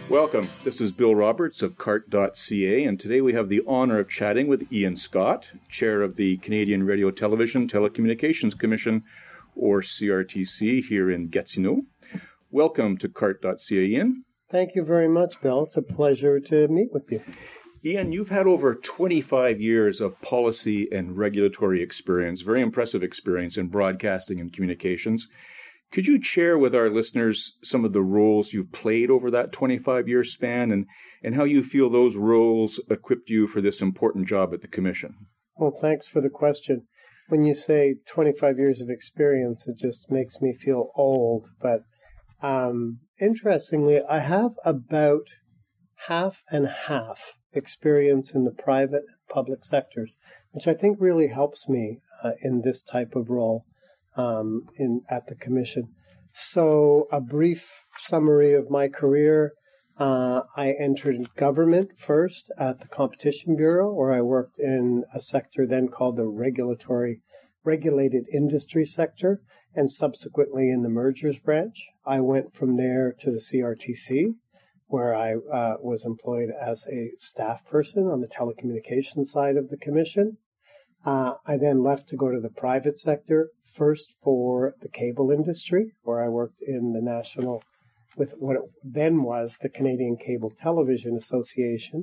Welcome. This is Bill Roberts of CART.ca, and today we have the honor of chatting with Ian Scott, Chair of the Canadian Radio Television Telecommunications Commission, or CRTC, here in Gatineau. Welcome to CART.ca, Ian. Thank you very much, Bill. It's a pleasure to meet with you. Ian, you've had over 25 years of policy and regulatory experience, very impressive experience in broadcasting and communications. Could you share with our listeners some of the roles you've played over that 25-year span and how you feel those roles equipped you for this important job at the Commission? Well, thanks for the question. When you say 25 years of experience, it just makes me feel old. But interestingly, I have about half and half experience in the private and public sectors, which I think really helps me in this type of role. At the Commission. So a brief summary of my career. I entered government first at the Competition Bureau, where I worked in a sector then called the regulated industry sector, and subsequently in the mergers branch. I went from there to the CRTC, where I was employed as a staff person on the telecommunications side of the Commission. I then left to go to the private sector, first for the cable industry, where I worked in the national, with what it then was the Canadian Cable Television Association.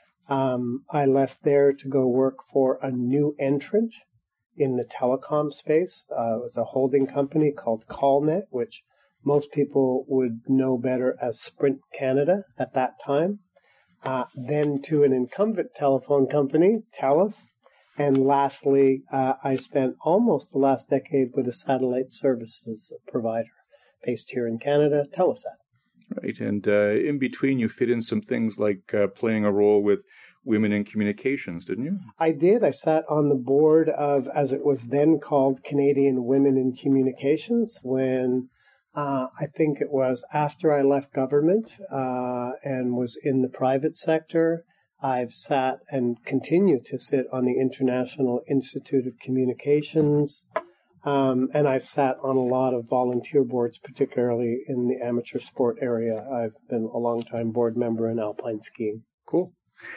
I left there to go work for a new entrant in the telecom space. It was a holding company called Callnet, which most people would know better as Sprint Canada at that time. Then to an incumbent telephone company, TELUS. And lastly, I spent almost the last decade with a satellite services provider based here in Canada, Telesat. Right, and in between you fit in some things like playing a role with Women in Communications, didn't you? I did. I sat on the board of, as it was then called, Canadian Women in Communications, when I think it was after I left government and was in the private sector. I've sat and continue to sit on the International Institute of Communications, and I've sat on a lot of volunteer boards, particularly in the amateur sport area. I've been a long-time board member in alpine skiing. Cool.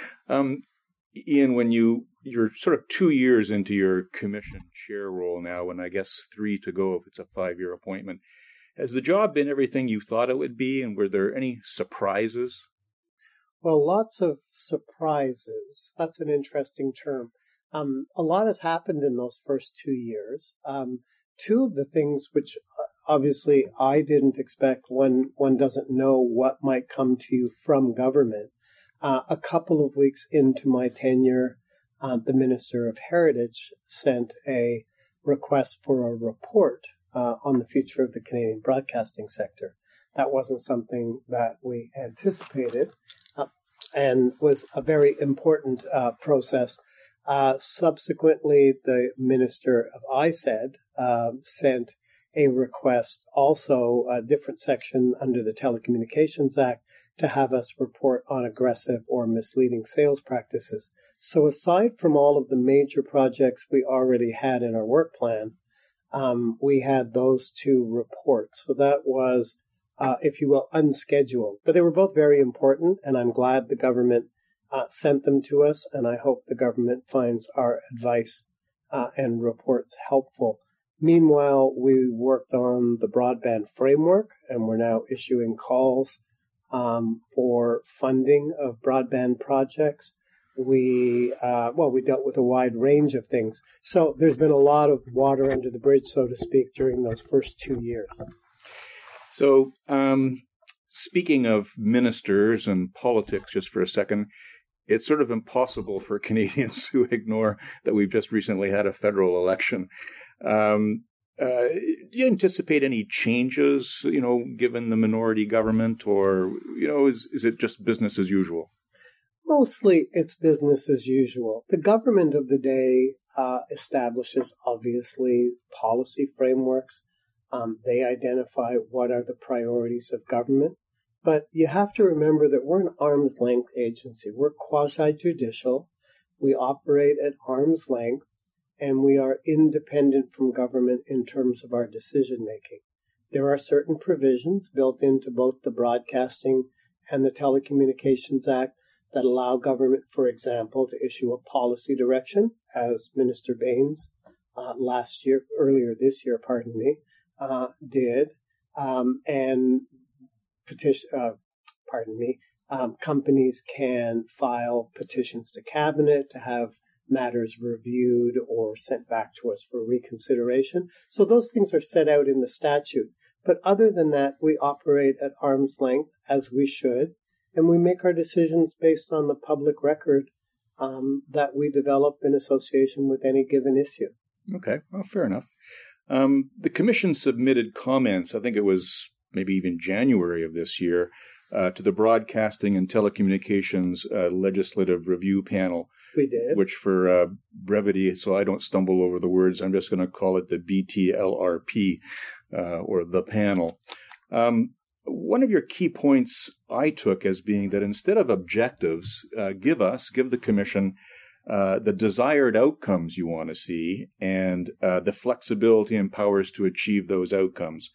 Ian, when you're sort of 2 years into your commission chair role now, and I guess 3 to go if it's a 5-year appointment, has the job been everything you thought it would be, and were there any surprises? Well, lots of surprises. That's an interesting term. A lot has happened in those first 2 years. Two of the things which obviously I didn't expect, one doesn't know what might come to you from government. A couple of weeks into my tenure, the Minister of Heritage sent a request for a report on the future of the Canadian broadcasting sector. That wasn't something that we anticipated. And was a very important process. Subsequently, the Minister of ISED sent a request, also a different section under the Telecommunications Act, to have us report on aggressive or misleading sales practices. So aside from all of the major projects we already had in our work plan, we had those 2 reports. So that was if you will, unscheduled. But they were both very important, and I'm glad the government sent them to us, and I hope the government finds our advice and reports helpful. Meanwhile, we worked on the broadband framework, and we're now issuing calls for funding of broadband projects. We dealt with a wide range of things. So there's been a lot of water under the bridge, so to speak, during those first 2 years. So, speaking of ministers and politics just for a second, it's sort of impossible for Canadians to ignore that we've just recently had a federal election. Do you anticipate any changes, given the minority government, or, is it just business as usual? Mostly it's business as usual. The government of the day establishes, obviously, policy frameworks. They identify what are the priorities of government. But you have to remember that we're an arm's length agency. We're quasi-judicial. We operate at arm's length, and we are independent from government in terms of our decision making. There are certain provisions built into both the broadcasting and the Telecommunications Act that allow government, for example, to issue a policy direction, as Minister Baines earlier this year, did, and petition, companies can file petitions to cabinet to have matters reviewed or sent back to us for reconsideration. So those things are set out in the statute. But other than that, we operate at arm's length, as we should, and we make our decisions based on the public record that we develop in association with any given issue. Okay, well, fair enough. The Commission submitted comments, I think it was maybe even January of this year, to the Broadcasting and Telecommunications Legislative Review Panel. We did. Which, for brevity, so I don't stumble over the words, I'm just going to call it the BTLRP, or the panel. One of your key points I took as being that instead of objectives, give the Commission the desired outcomes you want to see and the flexibility and powers to achieve those outcomes.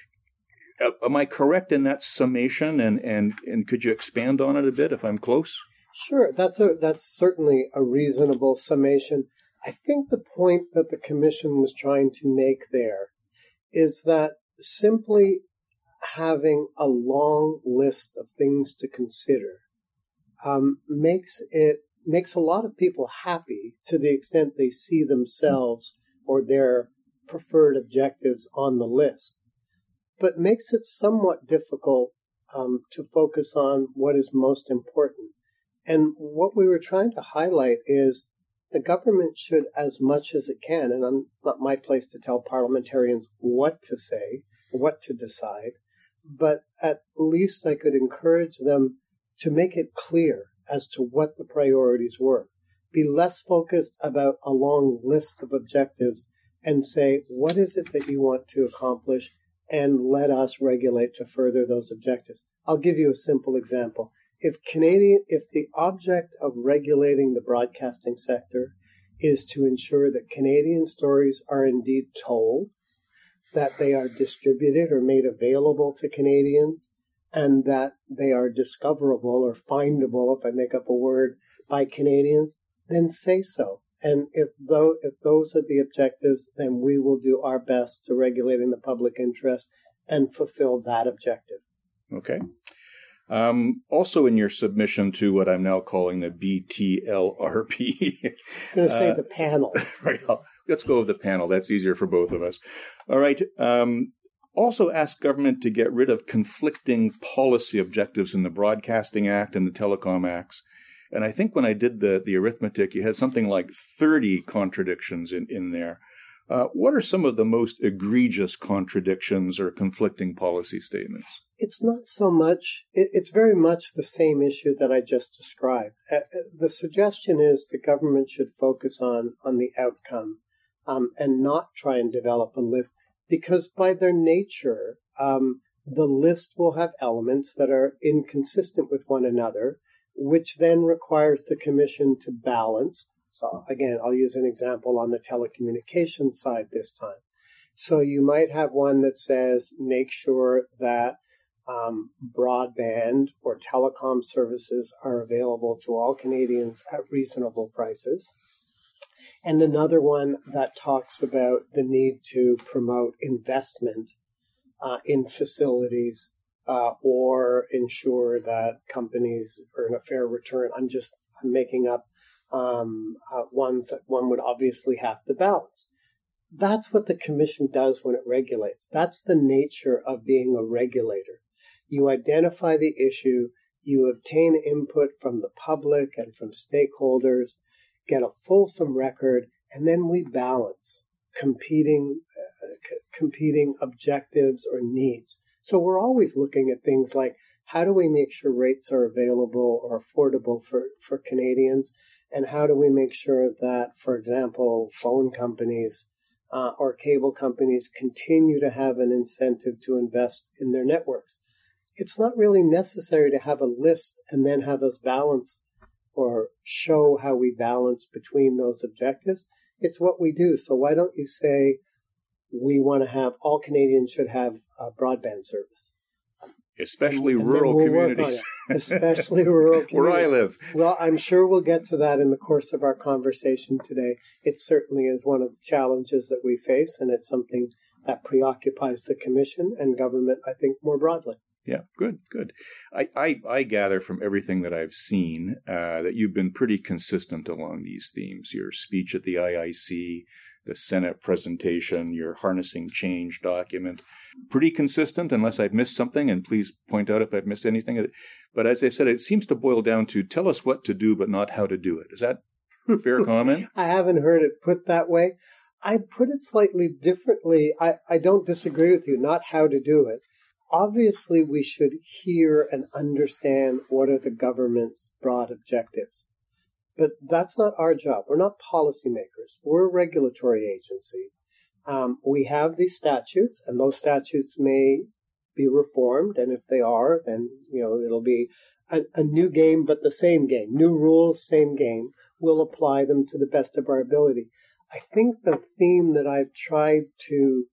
Am I correct in that summation? And could you expand on it a bit if I'm close? Sure, that's certainly a reasonable summation. I think the point that the Commission was trying to make there is that simply having a long list of things to consider makes a lot of people happy to the extent they see themselves or their preferred objectives on the list, but makes it somewhat difficult to focus on what is most important. And what we were trying to highlight is the government should, as much as it can, and it's not my place to tell parliamentarians what to say, what to decide, but at least I could encourage them to make it clear as to what the priorities were. Be less focused about a long list of objectives and say, what is it that you want to accomplish, and let us regulate to further those objectives. I'll give you a simple example. If the object of regulating the broadcasting sector is to ensure that Canadian stories are indeed told, that they are distributed or made available to Canadians, and that they are discoverable or findable, if I make up a word, by Canadians, then say so. And if those are the objectives, then we will do our best to regulate in the public interest and fulfill that objective. Okay. Also in your submission to what I'm now calling the BTLRP. I'm going to say the panel. Right. Let's go with the panel. That's easier for both of us. All right. Also ask government to get rid of conflicting policy objectives in the Broadcasting Act and the Telecom Acts. And I think when I did the arithmetic, you had something like 30 contradictions in there. What are some of the most egregious contradictions or conflicting policy statements? It's not so much, it's very much the same issue that I just described. The suggestion is the government should focus on the outcome and not try and develop a list, because by their nature, the list will have elements that are inconsistent with one another, which then requires the Commission to balance. So again, I'll use an example on the telecommunications side this time. So you might have one that says, make sure that broadband or telecom services are available to all Canadians at reasonable prices. And another one that talks about the need to promote investment in facilities or ensure that companies earn a fair return. I'm making up ones that one would obviously have to balance. That's what the Commission does when it regulates. That's the nature of being a regulator. You identify the issue, you obtain input from the public and from stakeholders, get a fulsome record, and then we balance competing objectives or needs. So we're always looking at things like, how do we make sure rates are available or affordable for Canadians? And how do we make sure that, for example, phone companies or cable companies continue to have an incentive to invest in their networks? It's not really necessary to have a list and then have us balance or show how we balance between those objectives. It's what we do. So why don't you say we want to have all Canadians should have broadband service? Especially and rural we'll communities. Especially rural communities. Where I live. Well, I'm sure we'll get to that in the course of our conversation today. It certainly is one of the challenges that we face, and it's something that preoccupies the Commission and government, I think, more broadly. Yeah, good. I gather from everything that I've seen that you've been pretty consistent along these themes. Your speech at the IIC, the Senate presentation, your Harnessing Change document, pretty consistent unless I've missed something, and please point out if I've missed anything. But as I said, it seems to boil down to tell us what to do, but not how to do it. Is that a fair comment? I haven't heard it put that way. I'd put it slightly differently. I don't disagree with you, not how to do it. Obviously, we should hear and understand what are the government's broad objectives. But that's not our job. We're not policymakers. We're a regulatory agency. We have these statutes, and those statutes may be reformed. And if they are, then it'll be a new game, but the same game. New rules, same game. We'll apply them to the best of our ability. I think the theme that I've tried to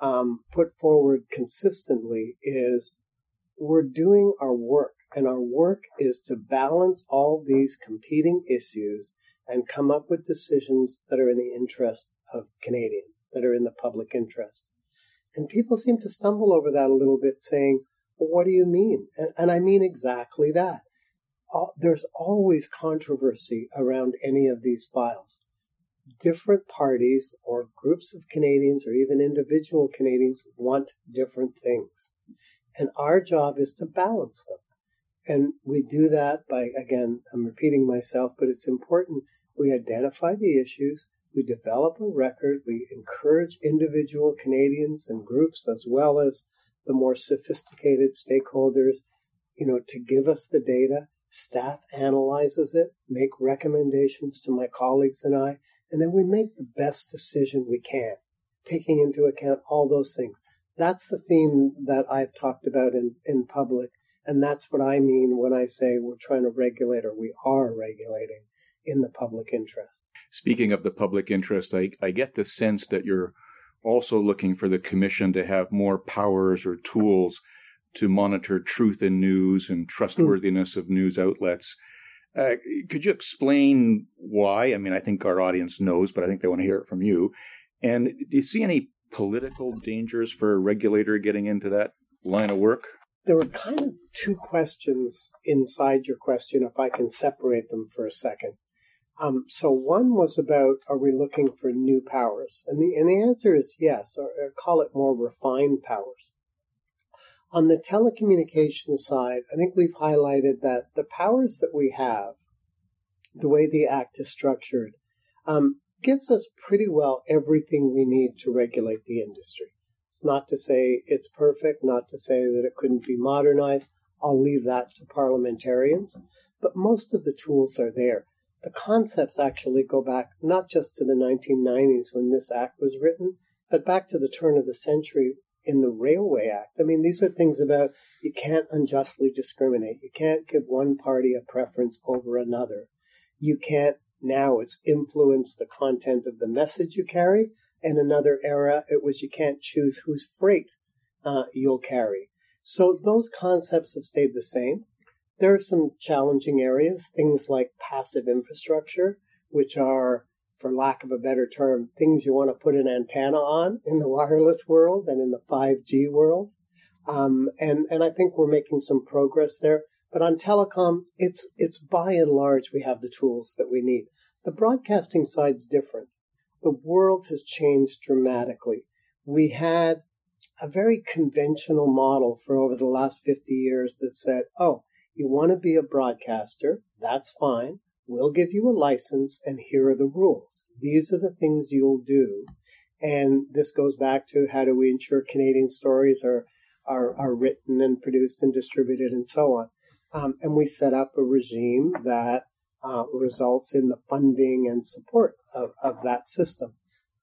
put forward consistently is we're doing our work, and our work is to balance all these competing issues and come up with decisions that are in the interest of Canadians, that are in the public interest. And people seem to stumble over that a little bit, saying, well, what do you mean? And I mean exactly that. There's always controversy around any of these files. Different parties or groups of Canadians or even individual Canadians want different things. And our job is to balance them. And we do that by, again, I'm repeating myself, but it's important. We identify the issues, we develop a record, we encourage individual Canadians and groups as well as the more sophisticated stakeholders, to give us the data. Staff analyzes it, make recommendations to my colleagues and I, and then we make the best decision we can, taking into account all those things. That's the theme that I've talked about in public, and that's what I mean when I say we're trying to regulate, or we are regulating in the public interest. Speaking of the public interest, I get the sense that you're also looking for the Commission to have more powers or tools to monitor truth in news and trustworthiness of news outlets. Could you explain why? I mean, I think our audience knows, but I think they want to hear it from you. And do you see any political dangers for a regulator getting into that line of work? There were kind of two questions inside your question, if I can separate them for a second. So one was about, are we looking for new powers? And the answer is yes, or call it more refined powers. On the telecommunications side, I think we've highlighted that the powers that we have, the way the Act is structured, gives us pretty well everything we need to regulate the industry. It's not to say it's perfect, not to say that it couldn't be modernized. I'll leave that to parliamentarians. But most of the tools are there. The concepts actually go back not just to the 1990s when this Act was written, but back to the turn of the century in the Railway Act. I mean, these are things about you can't unjustly discriminate. You can't give one party a preference over another. You can't, now it's influence the content of the message you carry. In another era, it was you can't choose whose freight you'll carry. So those concepts have stayed the same. There are some challenging areas, things like passive infrastructure, which are, for lack of a better term, things you want to put an antenna on in the wireless world and in the 5G world. And I think we're making some progress there. But on telecom, it's by and large, we have the tools that we need. The broadcasting side's different. The world has changed dramatically. We had a very conventional model for over the last 50 years that said, oh, you want to be a broadcaster, that's fine. We'll give you a license, and here are the rules. These are the things you'll do. And this goes back to how do we ensure Canadian stories are written and produced and distributed and so on. And we set up a regime that results in the funding and support of that system.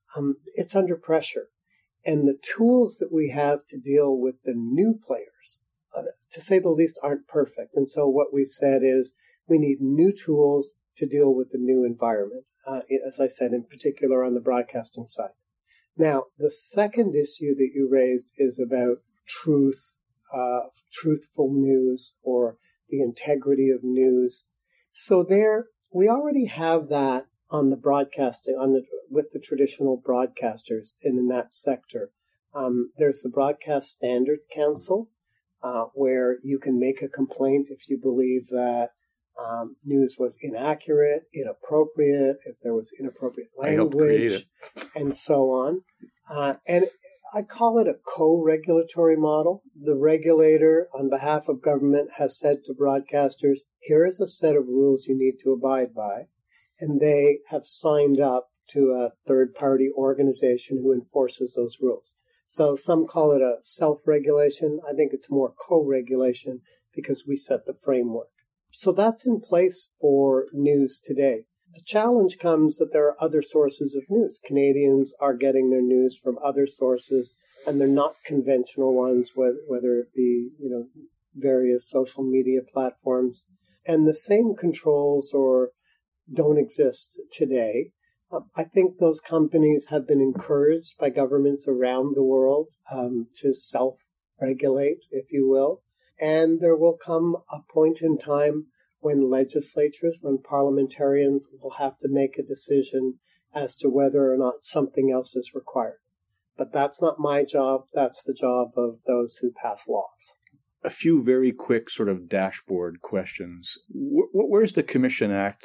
It's under pressure. And the tools that we have to deal with the new players, to say the least, aren't perfect. And so what we've said is we need new tools to deal with the new environment, as I said, in particular on the broadcasting side. Now, the second issue that you raised is about truth truthful news or the integrity of news. So there, we already have that on the broadcasting, with the traditional broadcasters in that sector. There's the Broadcast Standards Council, where you can make a complaint if you believe that news was inaccurate, inappropriate, if there was inappropriate language, and so on. And I call it a co-regulatory model. The regulator, on behalf of government, has said to broadcasters, here is a set of rules you need to abide by. And they have signed up to a third-party organization who enforces those rules. So some call it a self-regulation. I think it's more co-regulation because we set the framework. So that's in place for news today. The challenge comes that there are other sources of news. Canadians are getting their news from other sources, and they're not conventional ones, whether it be, various social media platforms. And the same controls don't exist today. I think those companies have been encouraged by governments around the world to self-regulate, if you will. And there will come a point in time when legislatures, when parliamentarians will have to make a decision as to whether or not something else is required. But that's not my job. That's the job of those who pass laws. A few very quick sort of dashboard questions. Where's the Commission at,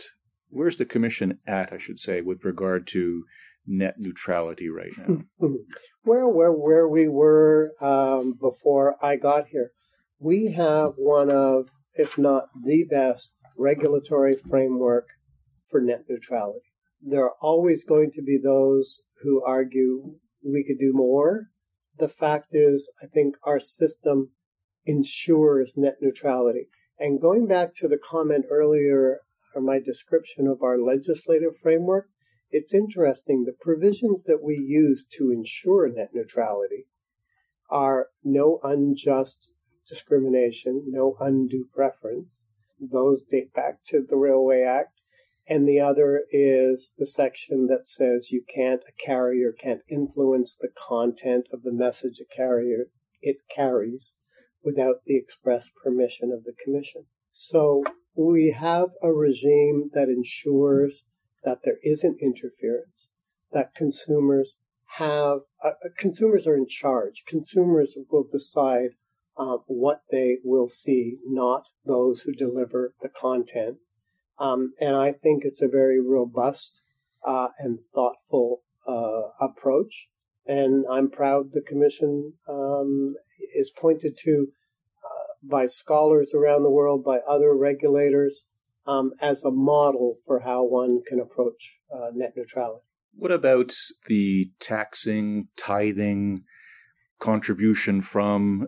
I should say, with regard to net neutrality right now? Where we were before I got here. We have one of, if not the best, regulatory framework for net neutrality. There are always going to be those who argue we could do more. The fact is, I think our system ensures net neutrality. And going back to the comment earlier, or my description of our legislative framework, it's interesting. The provisions that we use to ensure net neutrality are no unjust discrimination, no undue preference. Those date back to the Railway Act. And the other is the section that says a carrier can't influence the content of the message it carries without the express permission of the Commission. So we have a regime that ensures that there isn't interference, that consumers are in charge. Consumers will decide what they will see, not those who deliver the content. And I think it's a very robust and thoughtful approach. And I'm proud the Commission is pointed to by scholars around the world, by other regulators, as a model for how one can approach net neutrality. What about the taxing, tithing, contribution from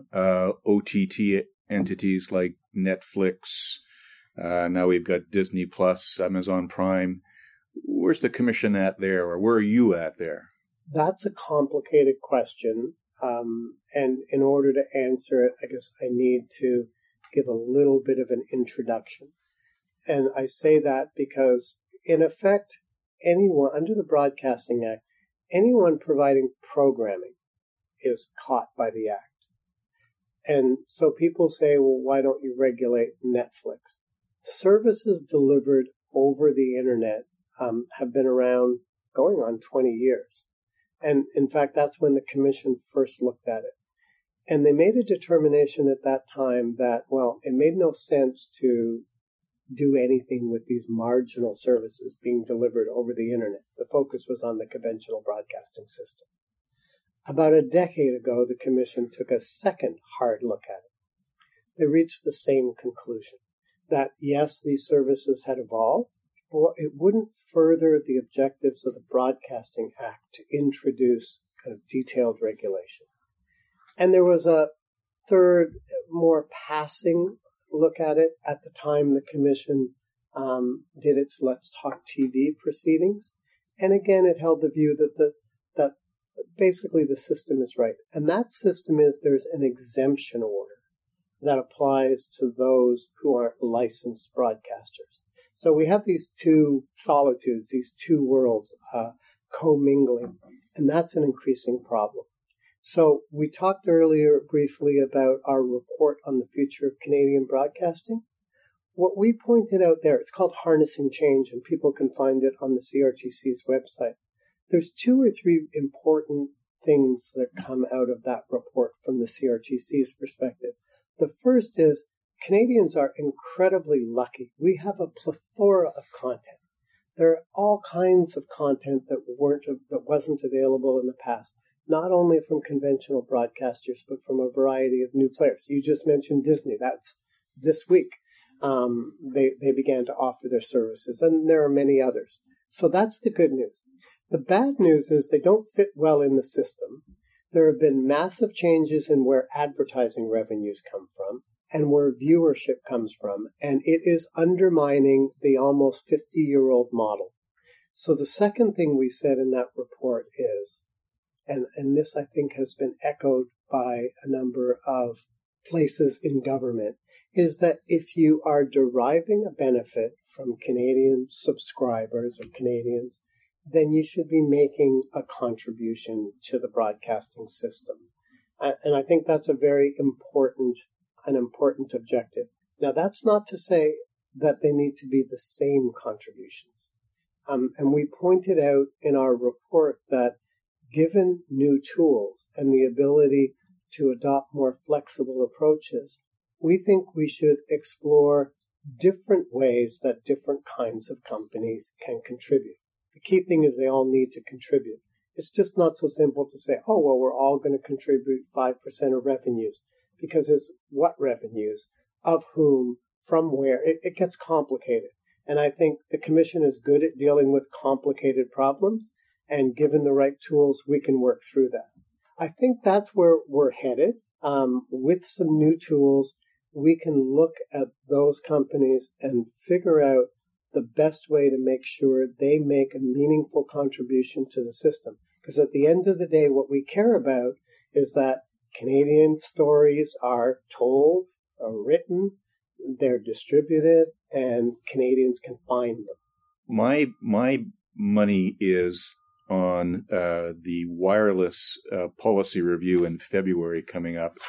OTT entities like Netflix? Now we've got Disney Plus, Amazon Prime. Where's the Commission at there, or where are you at there? That's a complicated question. And in order to answer it, I guess I need to give a little bit of an introduction. And I say that because, in effect, anyone under the Broadcasting Act, anyone providing programming is caught by the Act. And so people say, well, why don't you regulate Netflix? Services delivered over the internet have been around going on 20 years. And in fact, that's when the Commission first looked at it. And they made a determination at that time that, well, it made no sense to do anything with these marginal services being delivered over the internet. The focus was on the conventional broadcasting system. About a decade ago, the Commission took a second hard look at it. They reached the same conclusion, that yes, these services had evolved, but it wouldn't further the objectives of the Broadcasting Act to introduce kind of detailed regulation. And there was a third, more passing look at it. At the time, the Commission did its Let's Talk TV proceedings. And again, it held the view that basically the system is right. And that system is there's an exemption order that applies to those who aren't licensed broadcasters. So we have these two solitudes, these two worlds commingling, and that's an increasing problem. So we talked earlier briefly about our report on the future of Canadian broadcasting. What we pointed out there, it's called Harnessing Change, and people can find it on the CRTC's website. There's 2 or 3 important things that come out of that report from the CRTC's perspective. The first is Canadians are incredibly lucky. We have a plethora of content. There are all kinds of content that wasn't available in the past, not only from conventional broadcasters, but from a variety of new players. You just mentioned Disney. That's this week. They began to offer their services, and there are many others. So that's the good news. The bad news is they don't fit well in the system. There have been massive changes in where advertising revenues come from and where viewership comes from, and it is undermining the almost 50-year-old model. So the second thing we said in that report is, and this I think has been echoed by a number of places in government, is that if you are deriving a benefit from Canadian subscribers or Canadians, then you should be making a contribution to the broadcasting system. And I think that's a very important objective. Now, that's not to say that they need to be the same contributions. And we pointed out in our report that given new tools and the ability to adopt more flexible approaches, we think we should explore different ways that different kinds of companies can contribute. The key thing is they all need to contribute. It's just not so simple to say, oh, well, we're all going to contribute 5% of revenues, because it's what revenues, of whom, from where. It gets complicated. And I think the Commission is good at dealing with complicated problems, and given the right tools, we can work through that. I think that's where we're headed. With some new tools, we can look at those companies and figure out the best way to make sure they make a meaningful contribution to the system. Because at the end of the day, what we care about is that Canadian stories are told, are written, they're distributed, and Canadians can find them. My money is on the wireless policy review in February coming up.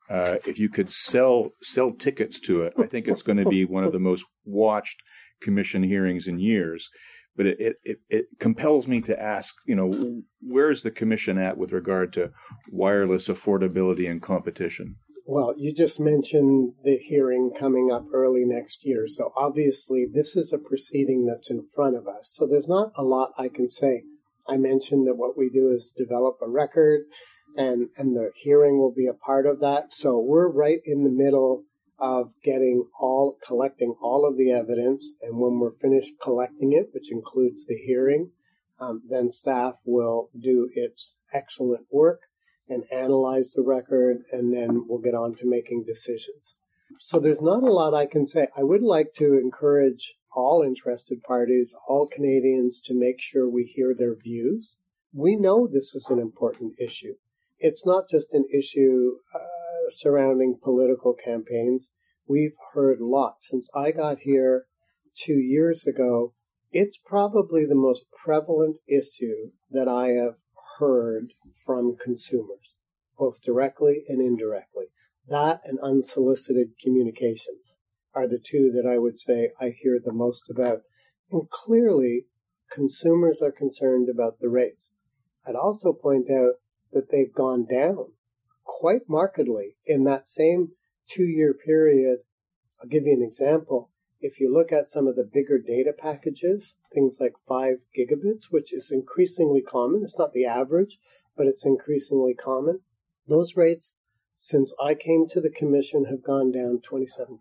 If you could sell tickets to it, I think it's going to be one of the most watched Commission hearings in years. But it compels me to ask, where's the Commission at with regard to wireless affordability and competition? Well, you just mentioned the hearing coming up early next year. So obviously this is a proceeding that's in front of us. So there's not a lot I can say. I mentioned that what we do is develop a record, and the hearing will be a part of that. So we're right in the middle of collecting all of the evidence, and when we're finished collecting it, which includes the hearing, then staff will do its excellent work and analyze the record, and then we'll get on to making decisions. So there's not a lot I can say. I would like to encourage all interested parties, all Canadians, to make sure we hear their views. We know this is an important issue. It's not just an issue surrounding political campaigns. We've heard lots. Since I got here 2 years ago, it's probably the most prevalent issue that I have heard from consumers, both directly and indirectly. That and unsolicited communications are the two that I would say I hear the most about. And clearly, consumers are concerned about the rates. I'd also point out that they've gone down quite markedly in that same 2-year period. I'll give you an example. If you look at some of the bigger data packages, things like 5 gigabits, which is increasingly common, it's not the average, but it's increasingly common, those rates, since I came to the Commission, have gone down 27%.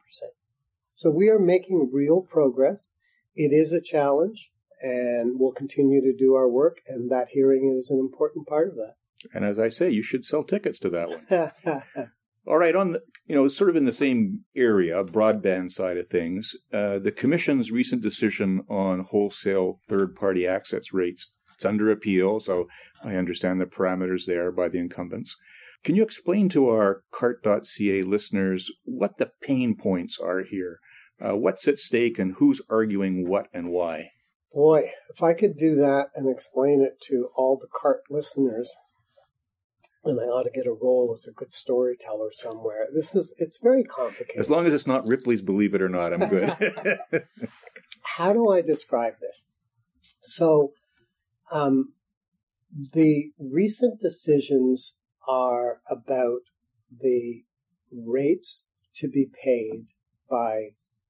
So we are making real progress. It is a challenge, and we'll continue to do our work, and that hearing is an important part of that. And as I say, you should sell tickets to that one. All right, on the, sort of in the same area, broadband side of things, the Commission's recent decision on wholesale third-party access rates, it's under appeal, so I understand the parameters there by the incumbents. Can you explain to our CART.ca listeners what the pain points are here? What's at stake and who's arguing what and why? Boy, if I could do that and explain it to all the CART listeners, and I ought to get a role as a good storyteller somewhere. It's very complicated. As long as it's not Ripley's Believe It or Not, I'm good. How do I describe this? So, the recent decisions are about the rates to be paid by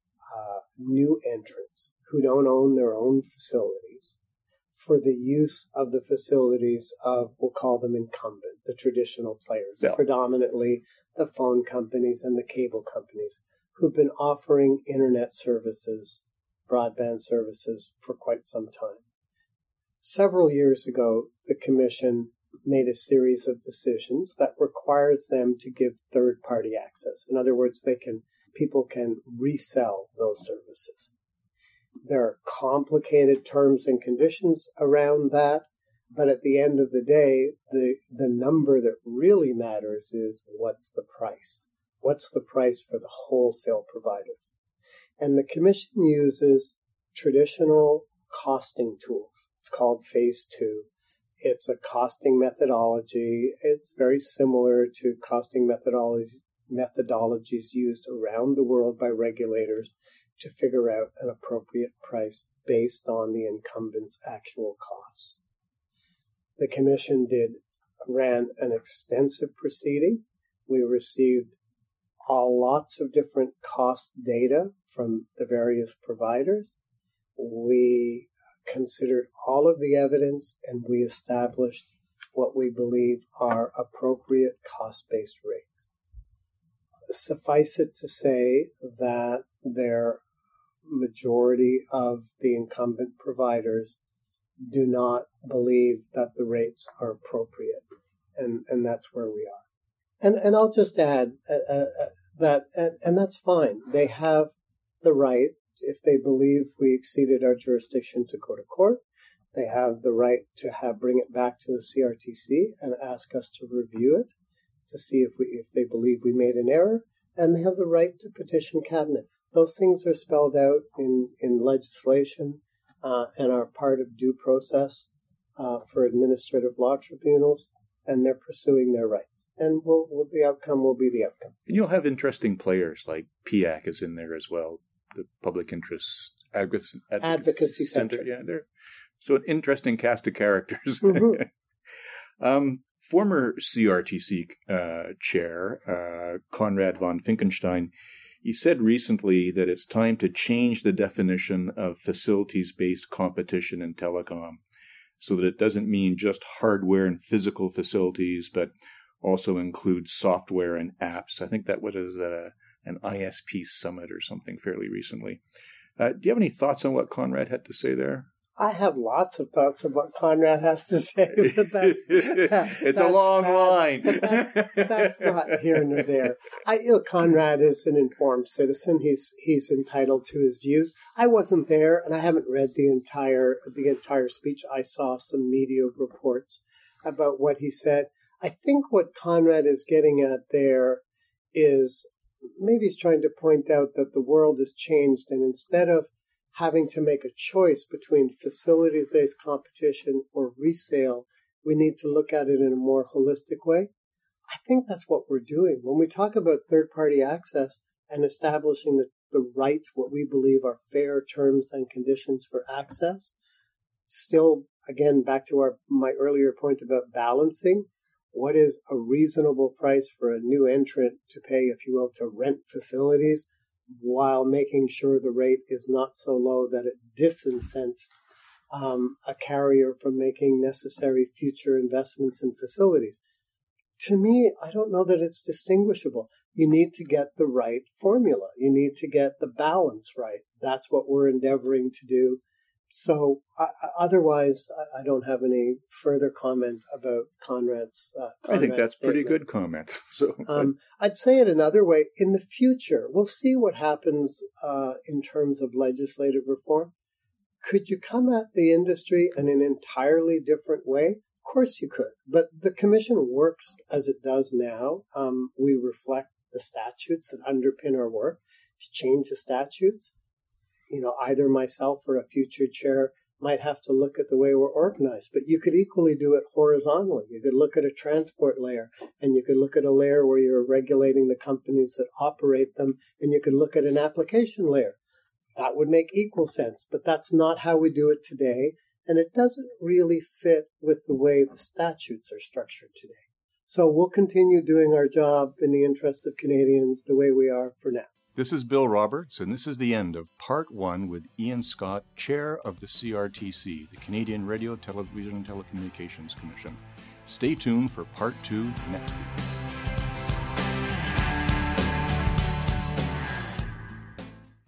new entrants who don't own their own facilities for the use of the facilities of, we'll call them incumbent, the traditional players, predominantly the phone companies and the cable companies, who've been offering internet services, broadband services, for quite some time. Several years ago, the Commission made a series of decisions that requires them to give third-party access. In other words, people can resell those services. There are complicated terms and conditions around that, but at the end of the day, the number that really matters is what's the price? What's the price for the wholesale providers? And the Commission uses traditional costing tools. It's called Phase 2. It's a costing methodology. It's very similar to costing methodologies used around the world by regulators to figure out an appropriate price based on the incumbent's actual costs. The Commission ran an extensive proceeding. We received lots of different cost data from the various providers. We considered all of the evidence, and we established what we believe are appropriate cost-based rates. Suffice it to say that their majority of the incumbent providers do not believe that the rates are appropriate, and that's where we are. And I'll just add that, and that's fine. They have the right, if they believe we exceeded our jurisdiction, to go to court. They have the right to bring it back to the CRTC and ask us to review it to see if they believe we made an error, and they have the right to petition cabinet. Those things are spelled out in legislation and are part of due process for administrative law tribunals, and they're pursuing their rights. And the outcome will be the outcome. And you'll have interesting players like PIAC is in there as well, the Public Interest Advocacy Center. Yeah, so an interesting cast of characters. Mm-hmm. Former CRTC chair, Conrad von Finkenstein, he said recently that it's time to change the definition of facilities-based competition in telecom so that it doesn't mean just hardware and physical facilities, but also includes software and apps. I think that was an ISP summit or something fairly recently. Do you have any thoughts on what Conrad had to say there? I have lots of thoughts on what Conrad has to say. But it's a long line. That's not here nor there. Conrad is an informed citizen. He's entitled to his views. I wasn't there, and I haven't read the entire speech. I saw some media reports about what he said. I think what Conrad is getting at there is maybe he's trying to point out that the world has changed, and instead of having to make a choice between facility-based competition or resale, we need to look at it in a more holistic way. I think that's what we're doing. When we talk about third-party access and establishing the rights, what we believe are fair terms and conditions for access, still, again, back to my earlier point about balancing, what is a reasonable price for a new entrant to pay, if you will, to rent facilities, while making sure the rate is not so low that it disincents a carrier from making necessary future investments in facilities. To me, I don't know that it's distinguishable. You need to get the right formula. You need to get the balance right. That's what we're endeavoring to do. So otherwise, I don't have any further comment about Conrad's I think that's statement. Pretty good comment. So I'd say it another way. In the future, we'll see what happens in terms of legislative reform. Could you come at the industry in an entirely different way? Of course you could. But the Commission works as it does now. We reflect the statutes that underpin our work. To change the statutes, either myself or a future chair might have to look at the way we're organized, but you could equally do it horizontally. You could look at a transport layer, and you could look at a layer where you're regulating the companies that operate them, and you could look at an application layer. That would make equal sense, but that's not how we do it today, and it doesn't really fit with the way the statutes are structured today. So we'll continue doing our job in the interest of Canadians the way we are for now. This is Bill Roberts, and this is the end of Part 1 with Ian Scott, Chair of the CRTC, the Canadian Radio, Television and Telecommunications Commission. Stay tuned for Part 2 next week.